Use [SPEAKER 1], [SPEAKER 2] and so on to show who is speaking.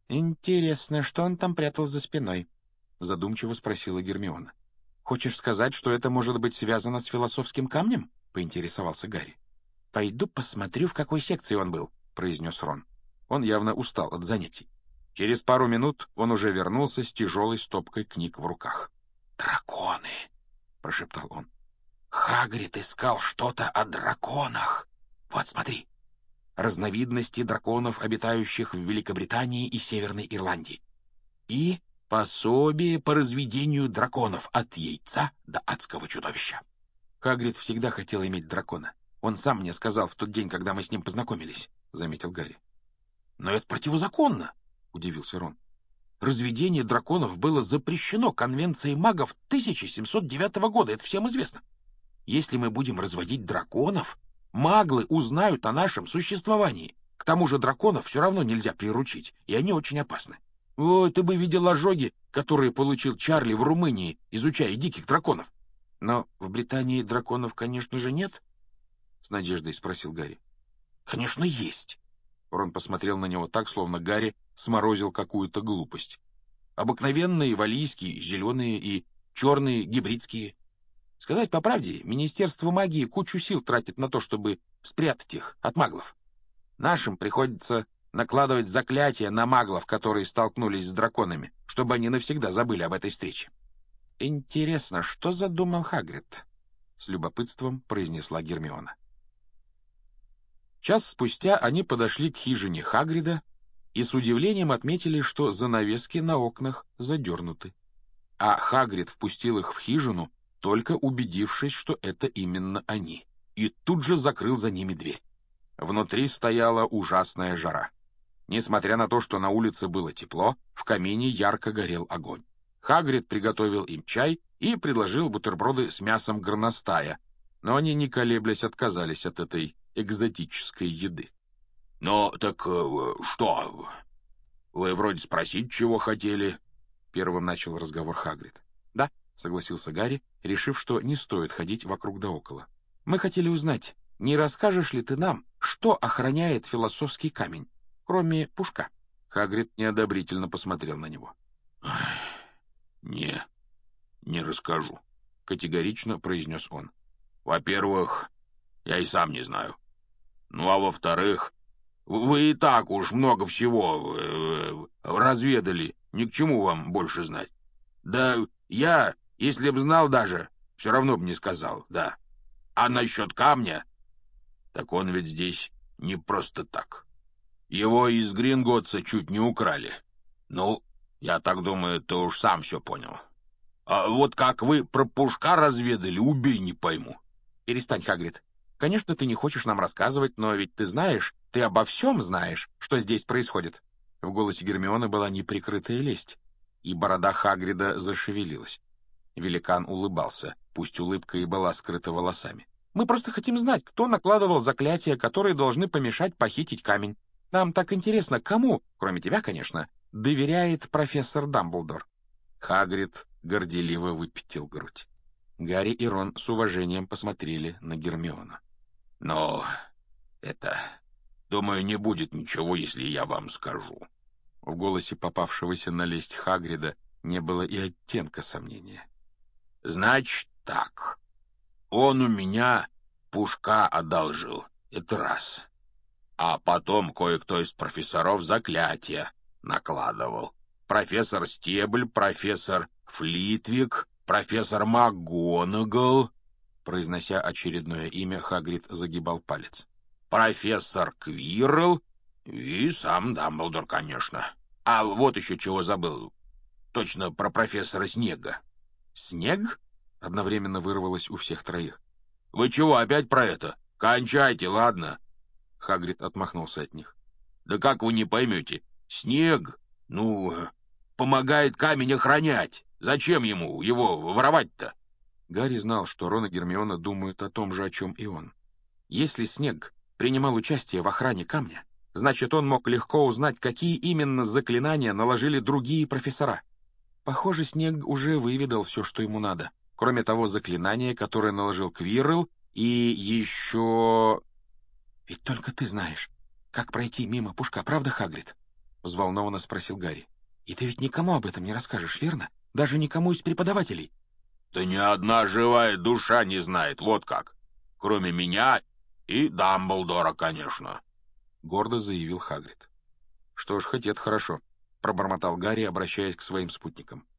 [SPEAKER 1] «Интересно, что он там прятал за спиной?» — задумчиво спросила Гермиона. «Хочешь сказать, что это может быть связано с философским камнем?» — поинтересовался Гарри. «Пойду посмотрю, в какой секции он был», — произнес Рон. Он явно устал от занятий. Через пару минут он уже вернулся с тяжелой стопкой книг в руках. «Драконы!» — прошептал он. «Хагрид искал что-то о драконах. Вот, смотри. Разновидности драконов, обитающих в Великобритании и Северной Ирландии. И пособие по разведению драконов от яйца до адского чудовища». Хагрид всегда хотел иметь дракона. Он сам мне сказал в тот день, когда мы с ним познакомились, — заметил Гарри. «Но это противозаконно», — удивился Рон. «Разведение драконов было запрещено Конвенцией магов 1709 года, это всем известно. Если мы будем разводить драконов, маглы узнают о нашем существовании. К тому же драконов все равно нельзя приручить, и они очень опасны. Ой, ты бы видел ожоги, которые получил Чарли в Румынии, изучая диких драконов». «Но в Британии драконов, конечно же, нет?» — с надеждой спросил Гарри. «Конечно, есть». Рон посмотрел на него так, словно Гарри сморозил какую-то глупость. «Обыкновенные валийские, зеленые и черные гибридские. Сказать по правде, Министерство магии кучу сил тратит на то, чтобы спрятать их от маглов. Нашим приходится накладывать заклятия на маглов, которые столкнулись с драконами, чтобы они навсегда забыли об этой встрече». «Интересно, что задумал Хагрид?» — с любопытством произнесла Гермиона. Час спустя они подошли к хижине Хагрида и с удивлением отметили, что занавески на окнах задернуты. А Хагрид впустил их в хижину, только убедившись, что это именно они, и тут же закрыл за ними дверь. Внутри стояла ужасная жара. Несмотря на то, что на улице было тепло, в камине ярко горел огонь. Хагрид приготовил им чай и предложил бутерброды с мясом горностая, но они, не колеблясь, отказались от этой экзотической еды. «Ну, так что? Вы вроде спросить, чего хотели?» — первым начал разговор Хагрид. «Да», — согласился Гарри, решив, что не стоит ходить вокруг да около. «Мы хотели узнать, не расскажешь ли ты нам, что охраняет философский камень, кроме пушка?» Хагрид неодобрительно посмотрел на него. «Не расскажу», — категорично произнес он. «Во-первых, я и сам не знаю. Ну, а во-вторых, вы и так уж много всего разведали, ни к чему вам больше знать. Да я, если б знал даже, все равно б не сказал, да. А насчет камня, так он ведь здесь не просто так. Его из Гринготса чуть не украли. Ну, я так думаю, ты уж сам все понял. А вот как вы про пушка разведали, убей, не пойму». «Перестань, Хагрид. Конечно, ты не хочешь нам рассказывать, но ведь ты знаешь, ты обо всем знаешь, что здесь происходит». В голосе Гермионы была неприкрытая лесть, и борода Хагрида зашевелилась. Великан улыбался, пусть улыбка и была скрыта волосами. «Мы просто хотим знать, кто накладывал заклятия, которые должны помешать похитить камень. Нам так интересно, кому, кроме тебя, конечно, доверяет профессор Дамблдор». Хагрид горделиво выпятил грудь. Гарри и Рон с уважением посмотрели на Гермиону. «Но думаю, не будет ничего, если я вам скажу». В голосе попавшегося на лесть Хагрида не было и оттенка сомнения. «Значит так, он у меня пушка одолжил, это раз. А потом кое-кто из профессоров заклятия накладывал. Профессор Стебль, профессор Флитвик, профессор МакГонагал». Произнося очередное имя, Хагрид загибал палец. «Профессор Квирл и сам Дамблдор, конечно. А вот еще чего забыл. Точно про профессора Снега». «Снег?» — одновременно вырвалось у всех троих. «Вы чего, опять про это? Кончайте, ладно?» Хагрид отмахнулся от них. «Да как вы не поймете? Снег, помогает камень охранять. Зачем ему его воровать-то?» Гарри знал, что Рон и Гермиона думают о том же, о чем и он. Если Снег принимал участие в охране камня, значит, он мог легко узнать, какие именно заклинания наложили другие профессора. Похоже, Снег уже выведал все, что ему надо. Кроме того заклинания, которое наложил Квирл, и еще... «Ведь только ты знаешь, как пройти мимо пушка, правда, Хагрид?» — взволнованно спросил Гарри. «И ты ведь никому об этом не расскажешь, верно? Даже никому из преподавателей?»
[SPEAKER 2] «Да ни одна живая душа не знает, вот как. Кроме меня и Дамблдора, конечно», —
[SPEAKER 1] гордо заявил Хагрид. «Что ж, хоть это хорошо», — пробормотал Гарри, обращаясь к своим спутникам.